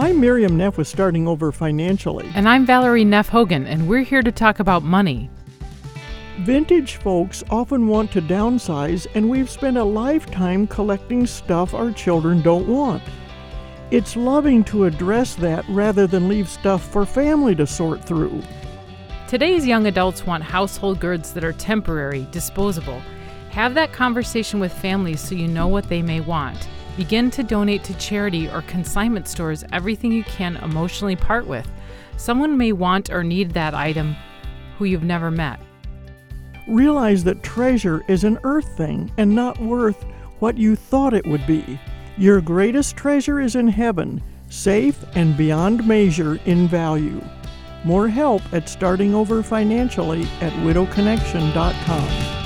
I'm Miriam Neff with Starting Over Financially. And I'm Valerie Neff Hogan, and we're here to talk about money. Vintage folks often want to downsize, and we've spent a lifetime collecting stuff our children don't want. It's loving to address that rather than leave stuff for family to sort through. Today's young adults want household goods that are temporary, disposable. Have that conversation with families so you know what they may want. Begin to donate to charity or consignment stores everything you can emotionally part with. Someone may want or need that item who you've never met. Realize that treasure is an earth thing and not worth what you thought it would be. Your greatest treasure is in heaven, safe and beyond measure in value. More help at Starting Over Financially at widowconnection.com.